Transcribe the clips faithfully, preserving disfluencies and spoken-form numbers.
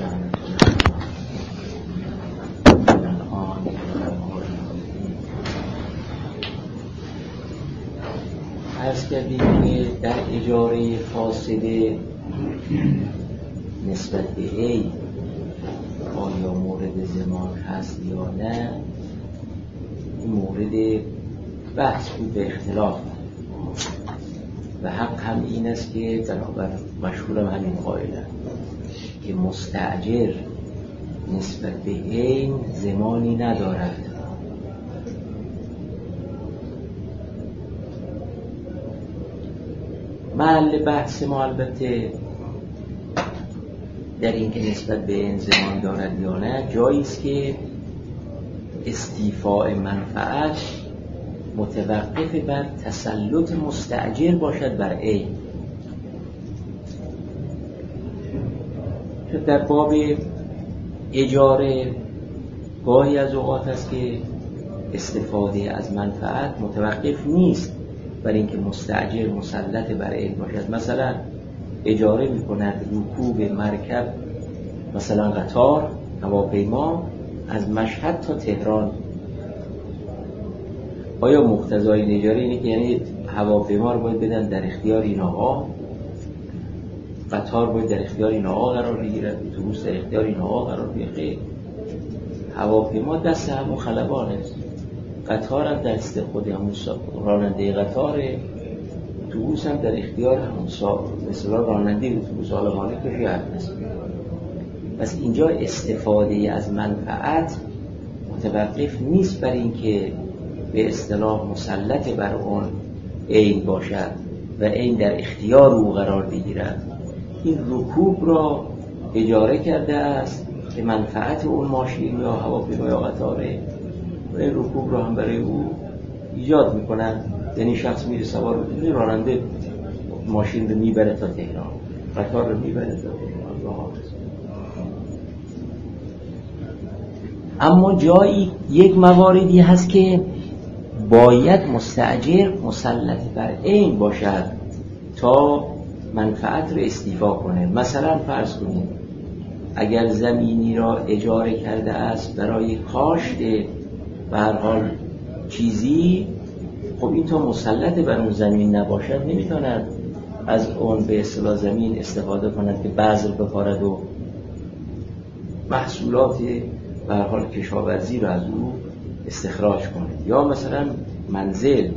عرض کردیم که در اجاره فاسده نسبت به ای آیا مورد ضمان هست یا نه، این مورد بحث بود به اختلاف و حق هم این است که بنابر مشهورم همین قائله که مستأجر نسبت به عین ضمانی ندارد. محل بحث ما البته در این که نسبت به عین ضمان دارد یا نه جایی است که استیفاء منفعت متوقف بر تسلط مستأجر باشد بر عین. در باب اجاره گاهی از اوقات است که استفاده از منفعت متوقف نیست بر اینکه مستأجر مسلط بر عین باشد. مثلا اجاره می‌کند رکوب مرکب، مثلا قطار، هواپیما از مشهد تا تهران. آیا مقتضای این اجاره اینه که یعنی هواپیما رو باید بدن در اختیار این آقا، قطار باید در اختیار این آقا قرار بگیرد، اتوبوس در اختیار این آقا قرار بگیرد؟ هواپیما دست همون خلبان است، قطار هم دست خود همون راننده قطار، اتوبوس هم در اختیار همون مثلا راننده اتوبوس، حالا مالکش یه حد است. پس اینجا استفاده از منفعت متوقف نیست بر این که به اصطلاح مسلط بر اون عین باشد و عین در اختیار او قرار بگیرد. این رکوب را اجاره کرده است که منفعت اون ماشین یا هواپیما یا قطاره و این رکوب را هم برای او ایجاد میکنن. یعنی شخص میره سوار میشه، راننده ماشین رو میبره تا تهران، قطار رو میبره تا تهران. اما جایی یک مواردی هست که باید مستأجر مسلط بر عین باشد تا منفعت رو استیفا کنه. مثلا فرض کنید اگر زمینی را اجاره کرده است برای کاشت به هر حال چیزی، خب این تا مسلط بر اون زمین نباشد نمیتواند از اون به اصطلاح زمین استفاده کند که بذر بکارد و محصولات به هر حال کشاورزی را از او استخراج کند. یا مثلا منزل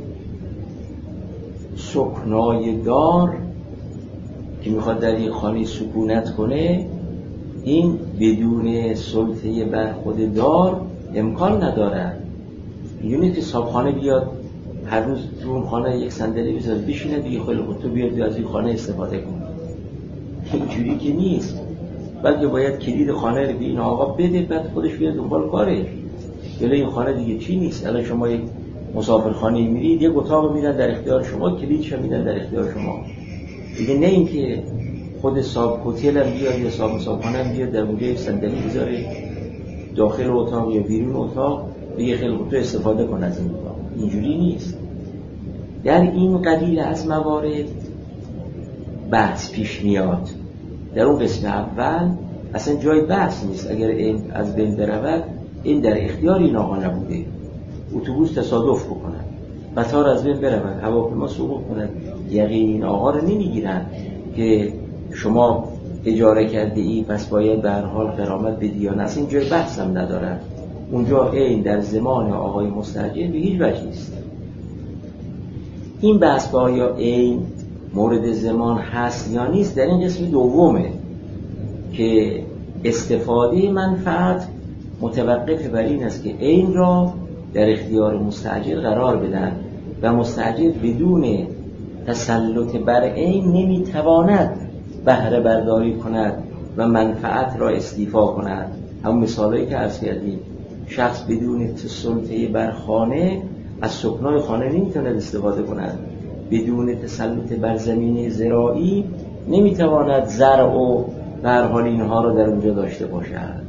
سکنای دار که میخواد در یک خانه سکونت کنه، این بدون سلطه بر خود دار امکان ندارد. یعنی که صاحبخانه بیاد هر روز تو اون خانه یک صندلی بذاره بشینه دیگه خیلی خود تو بیاد از این خانه استفاده کن، اینجوری که نیست. بلکه باید کلید خانه رو به این آقا بده، بعد خودش بیاد دنبال کارش. جلوی این خانه دیگه چی نیست. الان شما یک مسافرخانه میرید، یک اتاق میدن در اختیار شما، کلیدش هم میدن در اختیار شما دیگه. نه اینکه خود صاحب هتل هم بیاد یا صاحب مسافرخانه هم بیاد در اونجا صندلی بذاره داخل اتاق یا بیرون اتاق دیگه خیلی خود استفاده کنه از این اتاق. اینجوری نیست. در این قبیل از موارد بحث پیش میاد. در اون قسم اول اصلا جای بحث نیست. اگر این از بین برود، این در اختیار این آقا نبوده، اتوبوس تصادف بکنه، قطار از بین برود، هواپیما سقوط کنه، یقین این آقا رو نمیگیرن که شما اجاره کرده ای پس باید به هر حال غرامت بدی یا نه. اصلا جای بحث هم ندارن. اونجا این در زمان آقای مستأجر به هیچ وجه نیست. این بحث با آیا این مورد زمان هست یا نیست در این قسم دومه که استفاده منفعت متوقف بر این است که عین را در اختیار مستأجر قرار بدن و مستأجر بدون تسلط بر عین نمیتواند بهره برداری کند و منفعت را استیفا کند. همون مثالایی که عرض کردیم، شخص بدون سلطه بر خانه از سکنای خانه نمیتواند استفاده کند، بدون تسلط بر زمین زراعی نمیتواند زرع و به هر حال اینها را در اونجا داشته باشد.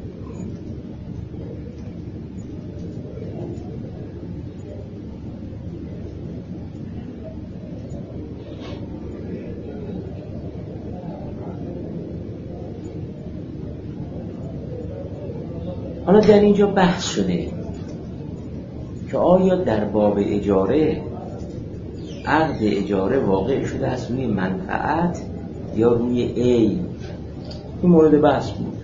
حالا در اینجا بحث شده که آیا در باب اجاره عقد اجاره واقع شده از روی منفعت یا روی عین؟ این مورد بحث بود.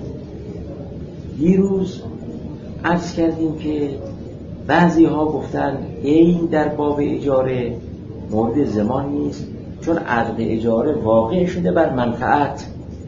دیروز عرض کردیم که بعضی ها گفتن عین در باب اجاره مورد زمان نیست، چون عقد اجاره واقع شده بر منفعت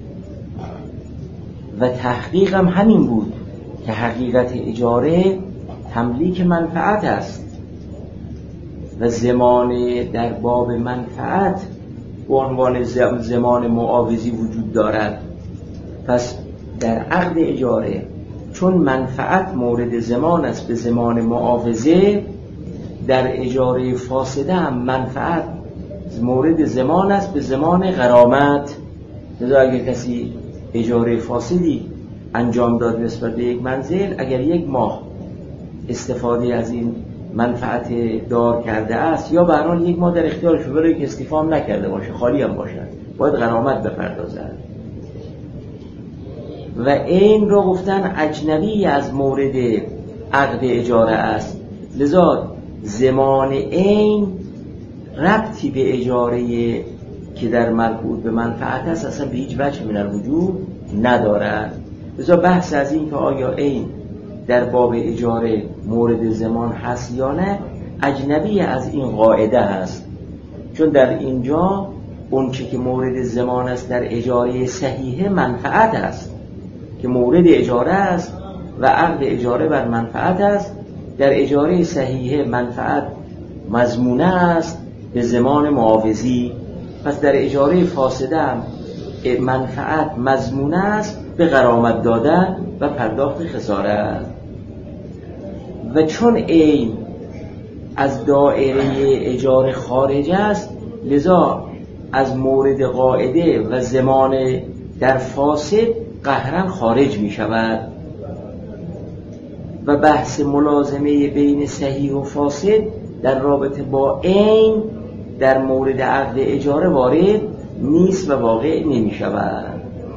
و تحقیق هم همین بود که حقیقت اجاره تملیک منفعت است و زمان در باب منفعت به عنوان زمان معاوضی وجود دارد. پس در عقد اجاره چون منفعت مورد زمان است به زمان معاوضه، در اجاره فاسده هم منفعت مورد زمان است به زمان غرامت. لذا اگر کسی اجاره فاسدی انجام داد نسبت به یک منزل، اگر یک ماه استفاده از این منفعت دار کرده است یا به هر حال یک ماه در اختیارش بره که استفاده نکرده باشه، خالی هم باشد، باید غرامت بپردازد. و این را گفتن اجنبی از مورد عقد اجاره است. لذا زمان این ربطی به اجاره که در مربوط به منفعت است اصلا به هیچ وجه من الوجود ندارد. لذا بحث از این که آیا این در باب اجاره مورد زمان هست یا نه اجنبی از این قاعده هست، چون در اینجا اون چه که مورد زمان است در اجاره صحیحه منفعت است که مورد اجاره است و عقد اجاره بر منفعت است. در اجاره صحیحه منفعت مضمونه است به زمان معاوضی، پس در اجاره فاسده هم منفعت مضمونه است به غرامت دادن و پرداخت خسارت. و چون این از دایره اجاره خارج است، لذا از مورد قاعده و زمان در فاسد قهرن خارج می شود و بحث ملازمه بین صحیح و فاسد در رابطه با این در مورد عقد اجاره وارد نیست و واقع نمی شود.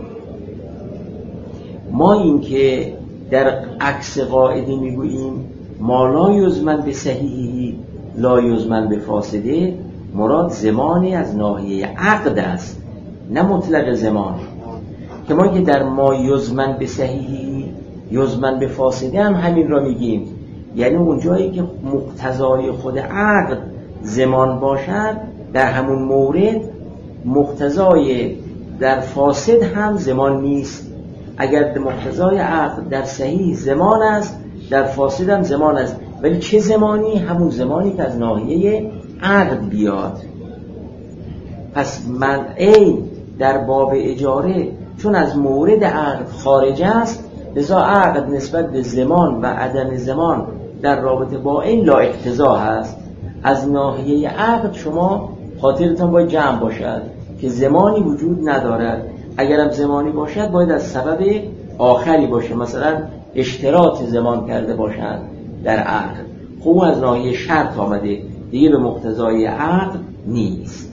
ما این که در عکس قاعده می گوییم ما لا یضمن به صحیحی لا یضمن به فاسده، مراد زمانی از ناحیه عقد است نه مطلق زمان. که ما که در ما یضمن به صحیحی یضمن به فاسده هم همین را میگیم، یعنی اون جایی که مقتضای خود عقد زمان باشد در همون مورد مقتضای در فاسد هم زمان نیست. اگر مقتضای عقد در صحیح زمان است در فاسد هم زمان است، ولی چه زمانی؟ همون زمانی که از ناحیه عقد بیاد. پس من این در باب اجاره چون از مورد عقد خارج است، لذا عقد نسبت به زمان و عدم زمان در رابطه با این لا اقتضا هست. از ناحیه عقد شما خاطرتان باید جمع باشد که زمانی وجود ندارد. اگرم زمانی باشد باید از سبب آخری باشه، مثلا اشتراط زمان کرده باشند در عقد. خب از ناحیه شرط آمده دیگه به مقتضای عقد نیست.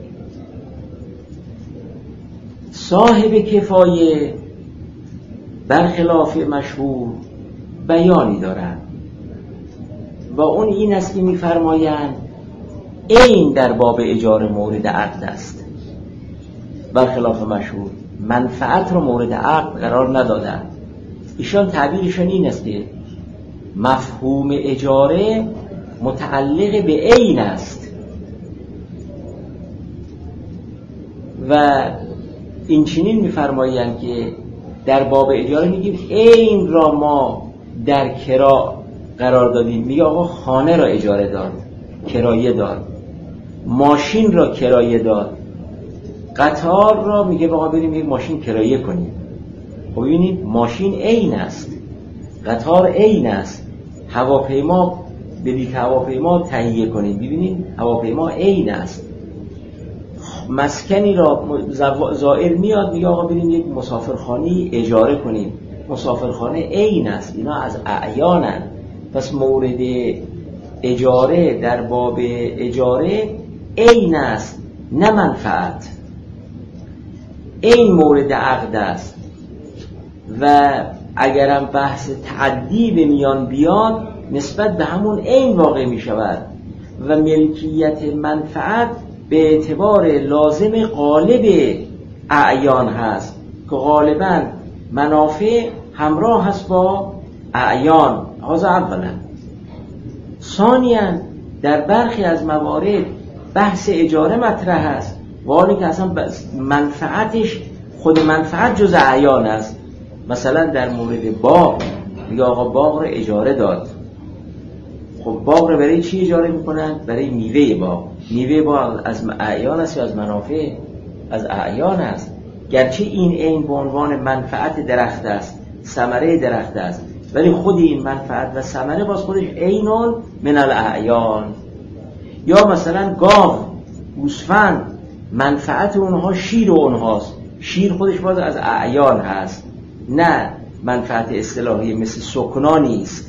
صاحب کفایه برخلاف مشهور بیانی دارد و اون این است که می‌فرمایند این در باب اجاره مورد عقد است، برخلاف مشهور منفعت رو مورد عقد قرار ندادند. ایشان تعبیرشون این است که مفهوم اجاره متعلق به عین است و این چنین می‌فرمایند که در باب اجاره میگیم عین را ما در کرا قرار دادیم. میگه آقا خانه را اجاره داد، کرایه داد، ماشین را کرایه داد، قطار را میگه آقا بریم یک ماشین کرایه کنیم. خب ببینید ماشین عین است، قطار عین است، هواپیما بلیط هواپیما تهیه کنیم، ببینید هواپیما عین است. مسکنی را زائر میاد میگه آقا بریم یک مسافرخانه اجاره کنیم، مسافرخانه عین است. اینا از اعیانن. پس مورد اجاره در باب اجاره عین است نه منفعت. این مورد عقد است و اگرم بحث تعدی به میان بیاد نسبت به همون عین واقع می شود و ملکیت منفعت به اعتبار لازم غالب اعیان هست که غالبا منافع همراه هست با اعیان. هذا اولا. ثانیاً در برخی از موارد بحث اجاره مطرح است ولی که اصلا منفعتش خود منفعت جز اعیان است. مثلا در مورد باغ میگه آقا باغ رو اجاره داد. خب باغ رو برای چی اجاره میکنن؟ برای میوه باغ. میوه باغ از اعیان است یا از منافع؟ از اعیان است. گرچه این عین به عنوان منفعت درخت است، ثمره درخت است، ولی خود این منفعت و ثمره باز خودش عینون من الاعیان. یا مثلا گاو، گوسفند، منفعت اونها شیر و اونهاست. شیر خودش باز از اعیان هست، نه منفعت اصطلاحی مثل سکنا نیست.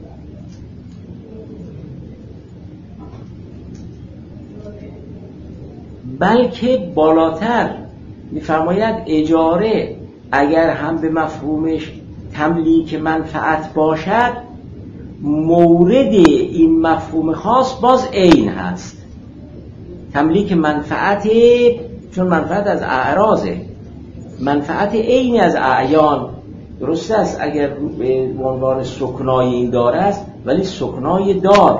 بلکه بالاتر می‌فرماید اجاره اگر هم به مفهومش تملیک منفعت باشد، مورد این مفهوم خاص باز عین هست. تملیک منفعت، چون منفعت از اعراضه، منفعت عینی از اعیان. درست است اگر به عنوان سکنای این دار است، ولی سکنای دار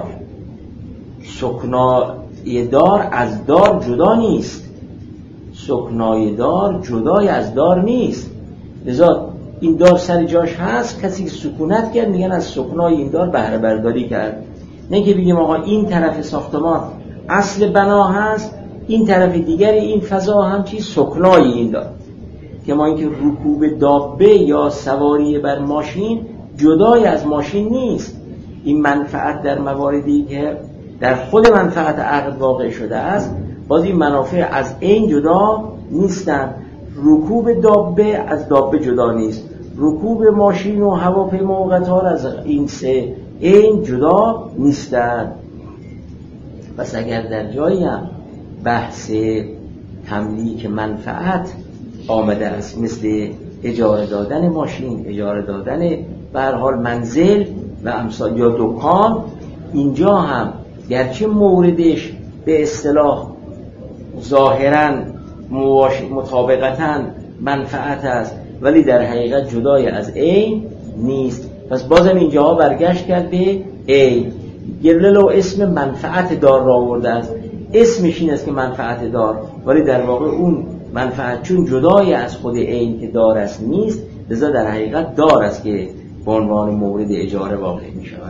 سکنای دار از دار جدا نیست. سکنای دار جدای از دار نیست. لذا این دار سر جاش هست، کسی که سکونت کرد میگن از سکنای این دار بهره برداری کرد. نه که بگیم آقا این طرف ساختمان اصل بنا هست، این طرف دیگری این فضا هم چی سکنای این دار. که ما اینکه رکوب دابه یا سواری بر ماشین جدای از ماشین نیست. این منفعت در مواردی که در خود منفعت عقد واقع شده است، باز این منافع از این جدا نیستن. رکوب دابه از دابه جدا نیست، رکوب ماشین و هواپیما و قطار از این سه این جدا نیستن. پس اگر در جایی هم بحث تملیک منفعت آمده است، مثل اجاره دادن ماشین، اجاره دادن به هر حال منزل و امثال یا دکان، اینجا هم گرچه موردش به اصطلاح ظاهراً مطابقتاً منفعت است، ولی در حقیقت جدای از عین نیست. پس بازم اینجا برگشت کرد به عین. گرلو اسم منفعت دار را آورده است، اسمش این است که منفعت دار، ولی در واقع اون منفعت چون جدای از خود عین که دار است نیست، لذا در حقیقت دار است که به عنوان مورد اجاره واقع می شود.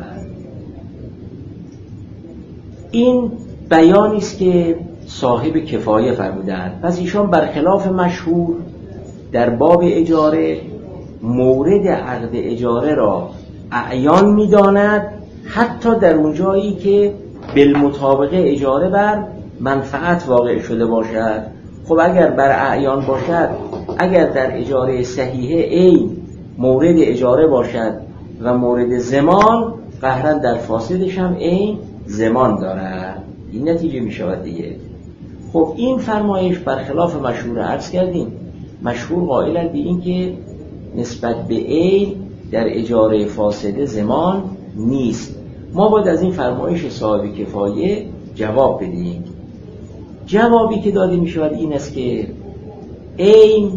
این بیانی است که صاحب کفایه فرمودند. پس ایشان برخلاف مشهور در باب اجاره مورد عقد اجاره را اعیان می داند، حتی در اون جایی که بالمطابقه اجاره بر منفعت واقع شده باشد. خب اگر بر اعیان باشد، اگر در اجاره صحیحه عین مورد اجاره باشد و مورد زمان، قهرا در فاسدش هم عین زمان دارد. این نتیجه می شود دیگه. خب این فرمایش برخلاف مشهور عرض کردیم. مشهور قائلند به این که نسبت به عین در اجاره فاسده زمان نیست. ما باید از این فرمایش صاحب کفایه جواب بدیم. جوابی که داده می شود این است که عین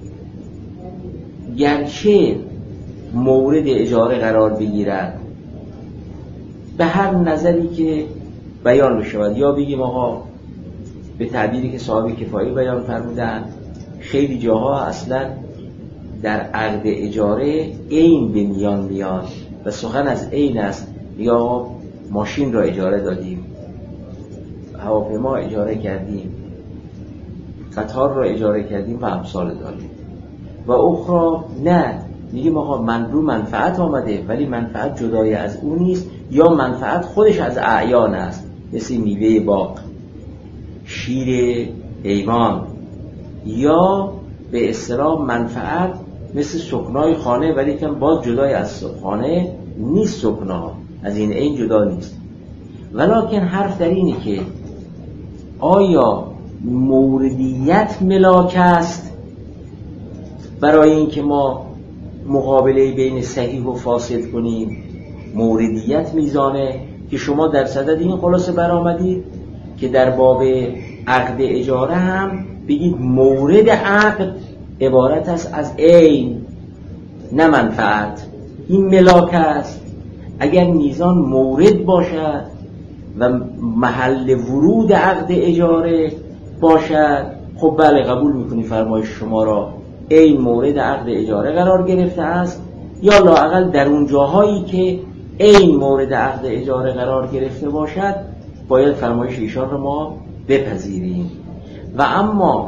گرچه مورد اجاره قرار بگیرد، به هر نظری که بیان بشود، یا بگیم آقا به تعبیری که صاحب کفایه بیان فرمودن، خیلی جاها اصلا در عقد اجاره عین به میان میاد و سخن از عین است. یا ماشین را اجاره دادیم، هواپیما اجاره کردیم، قطار را اجاره کردیم و امثال داریم. و اخرى نه، میگیم آقا من رو منفعت آمده ولی منفعت جدای از اون نیست، یا منفعت خودش از اعیان است، مثل میوه باغ، شیر حیوان، یا به اصطلاح منفعت مثل سکنای خانه ولی که باز جدای از خانه نیست، سکنا از این این جدا نیست. ولکن حرف در اینه که آیا موردیت ملاک است برای اینکه ما مقابله بین صحیح و فاسد کنیم. موردیت میزانه که شما در صدد این خلاصه برآمدید که در باب عقد اجاره هم بگید مورد عقد عبارت است از عین نه منفعت. این ملاک است. اگر میزان مورد باشد و محل ورود عقد اجاره باشد، خب بله قبول میکنی فرمایش شما را، عین مورد عقد اجاره قرار گرفته است، یا لااقل در اون جاهایی که عین مورد عقد اجاره قرار گرفته باشد باید فرمایش ایشان را ما بپذیریم. و اما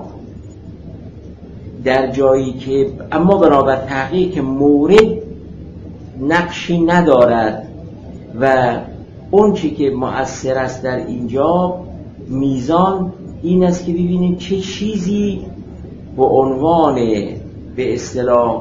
در جایی که اما بنابر تحقیق که مورد نقشی ندارد و اون چی که مؤثر است در اینجا میزان این است که ببینیم چه چیزی به عنوان به اصطلاح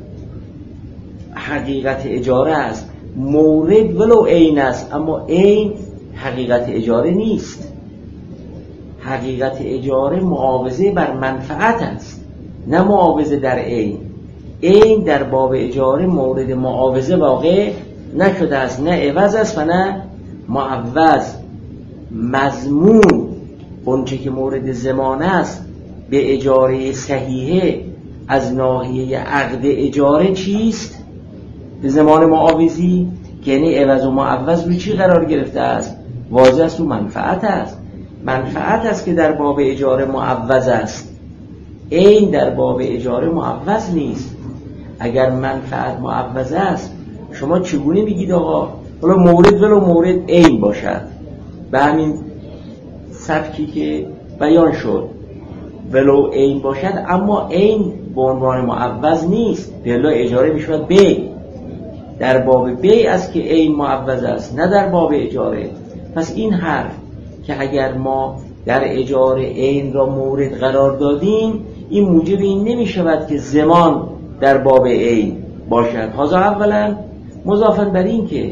حقیقت اجاره است. مورد ولو عین است اما عین حقیقت اجاره نیست. حقیقت اجاره معاوضه بر منفعت است نه معاوضه در عین. عین در باب اجاره مورد معاوضه واقع نشده است، نه عوض است و نه معوض. مضمون اونچه که مورد ضمان است به اجاره صحیحه از ناحیه عقد اجاره چیست؟ به ضمان معاوضی که یعنی عوض و معوض روی چی قرار گرفته است؟ واضح است، رو منفعت است. منفعت است که در باب اجاره معوض است. عین در باب اجاره معوض نیست. اگر منفعت معوض است شما چگونه میگید آقا حالا مورد ولو مورد عین باشد به همین سبکی که بیان شد ولو عین باشد اما عین به عنوان معوض نیست، به الا اجاره میشود بی. در باب بی است که عین معوض است نه در باب اجاره. پس این حرف که اگر ما در اجاره عین را مورد قرار دادیم این موجب این نمی شود که زمان در باب عین باشد. هذا اولا. مضافاً بر این که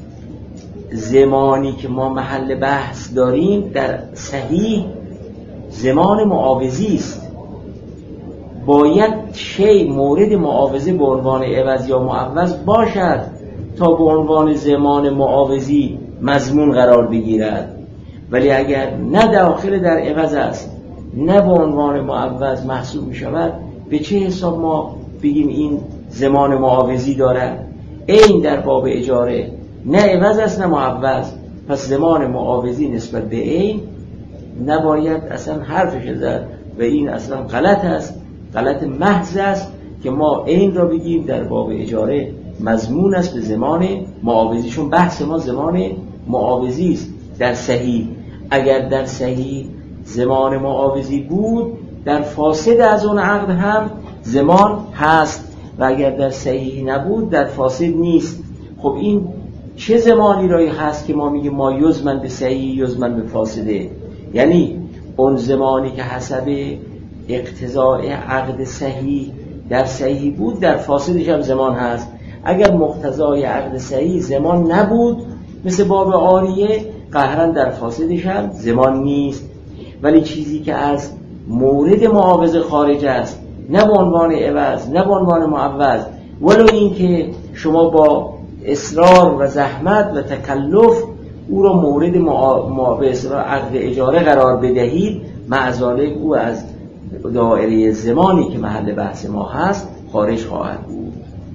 زمانی که ما محل بحث داریم در صحیح زمان معاوضی است. باید شی مورد معاوضه به عنوان عوض یا معوض باشد تا به عنوان زمان معاوضی مضمون قرار بگیرد. ولی اگر نه داخل در عوض است نه به عنوان معوض محسوب می شود، به چه حساب ما بگیم این زمان معاوضی دارد؟ عین در باب اجاره نه عوض است نه معوض، پس زمان معاوضی نسبت به عین نباید اصلا حرفش زد و این اصلا غلط است، غلط محض است که ما عین را بگیم در باب اجاره مضمون است به زمان معاوضی، چون بحث ما زمان معاوضی است در صحیح. اگر در صحیح زمان معاوضی بود در فاسد از اون عقد هم زمان هست و اگر در صحیح نبود در فاسد نیست. خب این چه زمانی رایی هست که ما میگیم ما یزمن به صحیح یزمن به فاسده؟ یعنی اون زمانی که حسب اقتضاء عقد صحیح در صحیح بود در فاسدش هم زمان هست. اگر مقتضای عقد صحیح زمان نبود مثل باب عاریه قهرن در فاسدش هم زمان نیست. ولی چیزی که از مورد معاوضه خارج است نه به عنوان عوض نه به عنوان معوض، ولو این که شما با اصرار و زحمت و تکلف او را مورد معاوضه اصرار عقد اجاره قرار بدهید، معذالک او از دایره زمانی که محل بحث ما هست خارج خواهد بود.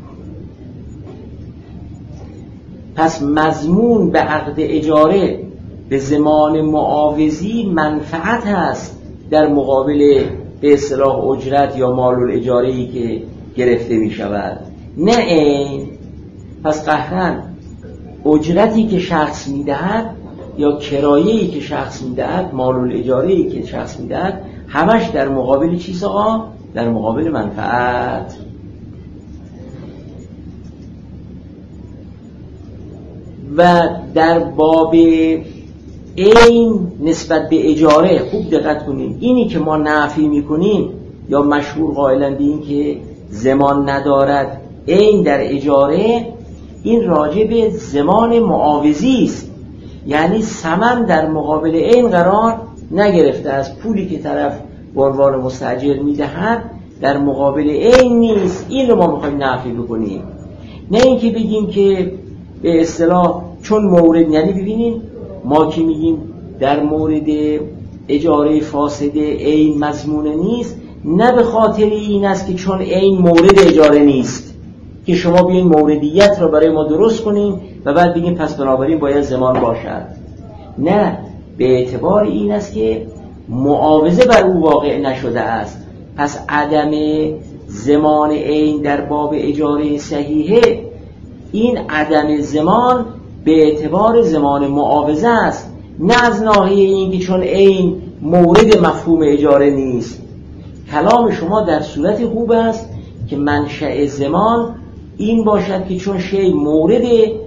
پس مضمون به عقد اجاره به زمان معاوضی منفعت هست در مقابل به اصطلاح اجرت یا مال الاجاره‌ای که گرفته می شود، نه عین. پس قهرن اجرتی که شخص می دهد یا کرایه‌ای که شخص می دهد، مال الاجاره‌ای که شخص می دهد، همش در مقابل چیز آقا؟ در مقابل منفعت. و در باب عین نسبت به اجاره خوب دقت کنیم، اینی که ما نفی میکنیم یا مشهور قائلن به این که زمان ندارد عین در اجاره، این راجع به زمان معاوضی است. یعنی ثمن در مقابل عین قرار نگرفته است. پولی که طرف به عنوان مستاجر میدهد در مقابل عین نیست، این رو ما میخوایم نفی بکنیم. نه اینکه بگیم که به اصطلاح چون مورد، یعنی ببینیم ما که میگیم در مورد اجاره فاسده عین مضمون نیست، نه به خاطر این است که چون عین مورد اجاره نیست که شما بیاین موردیت رو برای ما درست کنین و بعد بگیم پس بنابراین باید زمان باشد. نه، به اعتبار این است که معاوضه بر او واقع نشده است. پس عدم زمان عین در باب اجاره صحیحه، این عدم زمان به اعتبار زمان معاوضه است، نه از ناحیه این که چون عین مورد مفهوم اجاره نیست. کلام شما در صورت خوب است که منشأ زمان این باشد که چون شی مورد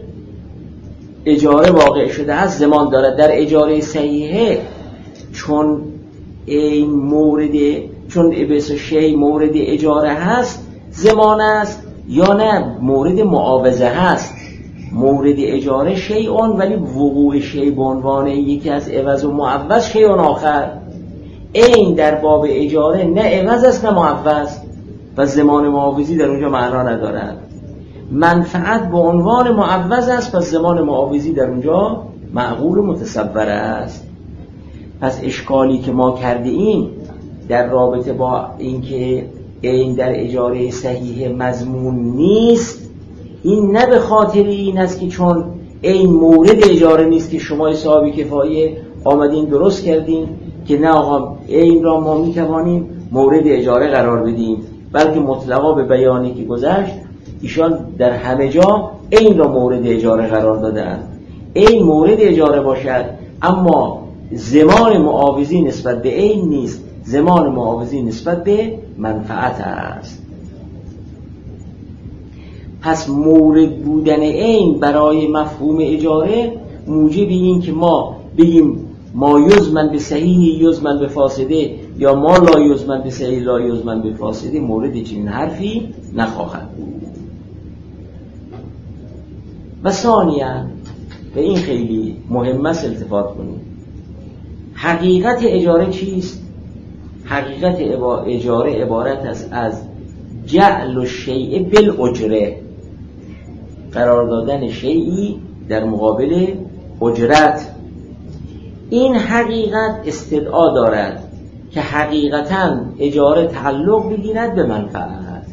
اجاره واقع شده است زمان دارد. در اجاره صحیحه چون این مورد، چون بس شی مورد اجاره هست زمان است، یا نه مورد معاوضه هست. مورد اجاره شیء ولی وقوع شی به عنوان یکی از عوض و معوض شیء آخر. این در باب اجاره نه عوض است نه معوض و زمان معاوضی در اونجا معنا ندارد. منفعت به عنوان معوض است، پس زمان معاوضی در اونجا معقول و متصور است. پس اشکالی که ما کرده ایم در رابطه با اینکه این در اجاره صحیح مضمون نیست، این نه به خاطر این است که چون این مورد اجاره نیست که شما صاحب کفایه آمدین درست کردین که نه آقا این را ما میتوانیم مورد اجاره قرار بدیم، بلکه مطلقا به بیانی که گذشت ایشان در همه جا این را مورد اجاره قرار دادن. این مورد اجاره باشد اما زمان معاوضی نسبت به این نیست، زمان معاوضی نسبت به منفعت است. پس مورد بودن این برای مفهوم اجاره موجب این که ما بگیم ما یزمن به صحیح یزمن به فاسده، یا ما لا یزمن به صحیح لا یزمن به فاسده، مورد چنین حرفی نخواهد بود. و ثانیاً به این خیلی مهم است التفات کنیم، حقیقت اجاره چیست؟ حقیقت اجاره عبارت است از جعل الشیء بالاجره، قرار دادن شیئی در مقابل اجرت. این حقیقت استدعا دارد که حقیقتاً اجاره تعلق بگیرد به منفعت،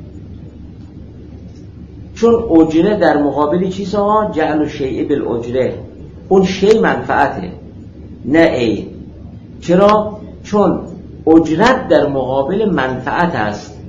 چون اجره در مقابل چیز ها جعل الشیء بالاجره، اون شی منفعته نه ای. چرا؟ چون اجرت در مقابل منفعت است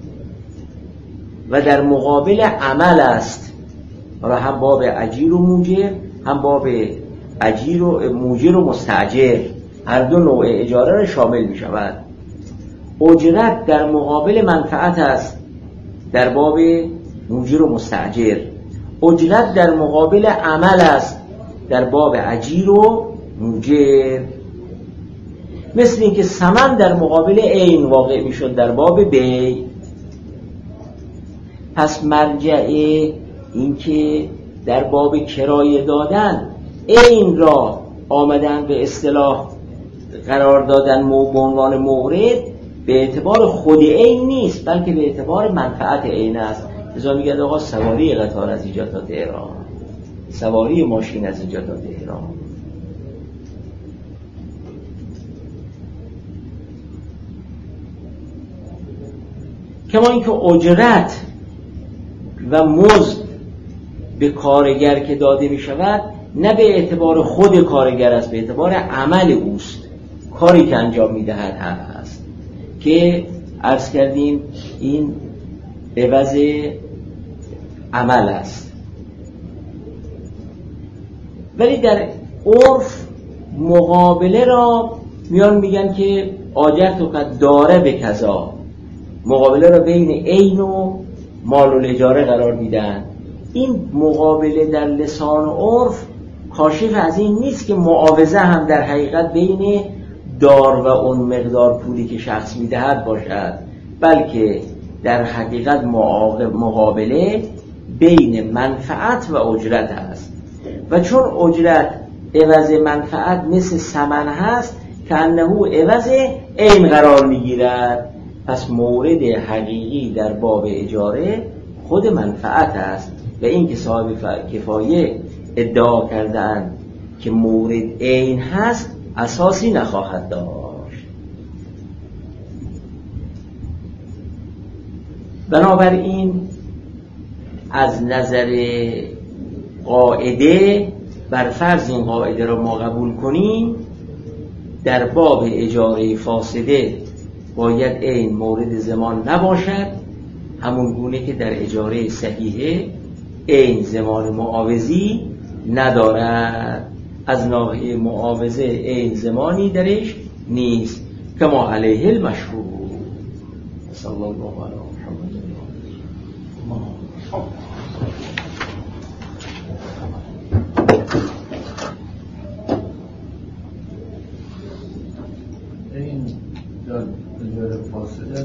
و در مقابل عمل است. را هم باب اجیر و موجر، هم باب اجیر و موجر و مستاجر، هر دو نوع اجاره را شامل می شود. اجرت در مقابل منفعت است در باب موجر و مستاجر، اجرت در مقابل عمل است در باب اجیر و موجر. مثل اینکه ثمن در مقابل عین واقع می شد در باب بی. پس مرجع اینکه در باب کرایه دادن عین را آمدن به اصطلاح قرار دادن به عنوان مورد به اعتبار خود عین نیست، بلکه به اعتبار منفعت عین است. لذا میگه آقا سواری قطار از اینجا تا تهران، سواری ماشین از اینجا تا تهران. کما اینکه اجرت و مزد به کارگر که داده می شود نه به اعتبار خود کارگر است، به اعتبار عمل اوست، کاری که انجام می دهد هست که عرض کردیم این عوض عمل است. ولی در عرف مقابله را میان میگن که آجرت و قد داره به کذا، مقابله را بین عین و مال الاجاره قرار میدن. این مقابله در لسان و عرف کاشف از این نیست که معاوضه هم در حقیقت بین دار و اون مقدار پولی که شخص میدهد باشد، بلکه در حقیقت مقابله بین منفعت و اجرت هست. و چون اجرت عوض منفعت مثل ثمن هست که انه عوض عین قرار میگیرد، پس مورد حقیقی در باب اجاره خود منفعت است و این که صاحب کفایه ادعا کردند که مورد عین هست اساسی نخواهد داشت. بنابراین از نظر قاعده، بر فرض این قاعده را ما قبول کنیم، در باب اجاره فاسده باید عین مورد زمان نباشد، همون گونه که در اجاره صحیحه عین زمان معاوضی ندارد. از ناحیه معاوضه عین زمانی درش نیست، کما علیه المشهور. صلی الله علیه محمد. این در اجاره فاسده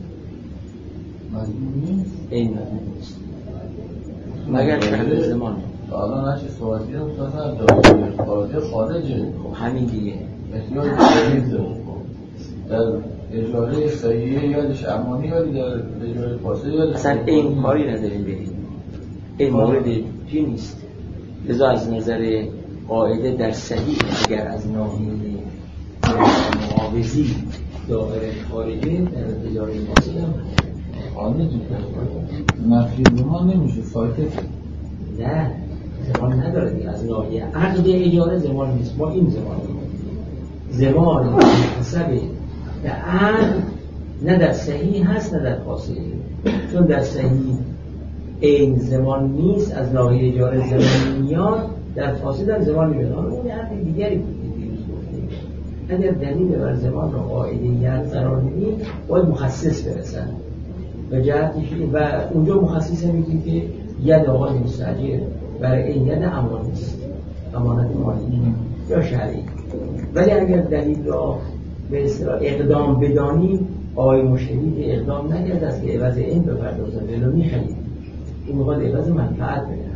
مضمون نیست، این مضمون نیست مگر شرط زمان. الان هرچی صحبتی هم سازن داخل خارجه خارجه، خب همین دیگه احتیاج شدید داره. در اجاره صحیحه یادش امانی یادی، در اجاره فاسده یادش اصلا این کاری نداریم بریم، این مورد چی نیست. لذا از نظر قاعده در صحیح اگر از ناحیه معاوضی دائره خارجه در اجاره فاسده هم آنه دیگه نفی زمان نمیشه، سایته نه زمان نداره دیگه. از ناحیه عقد اجاره زمان نیست، ما این زمان زمان حسب در عقد نه در صحیح هست نه در فاسده، چون در صحیح این زمان نیست، از ناحیه اجاره زمان میاد، در فاسده در زمان میاد. اون حرف دیگری بود که دیروز گفتیم، اگر دلیل بر زمان را قاعده ید قرار ندیم باید مخصص برسن و جهتش و اونجا مخصص میگیم که ید آقای مستاجر برای این ید امان نیست، امانت مالی یا شرعی. ولی اگر دلیل را به اصطلاح اقدام بدانیم، آقای مشتری که اقدام نکرد است که عوض این بپردازه ولو میخرید، این میخواد عوض منفعت بده.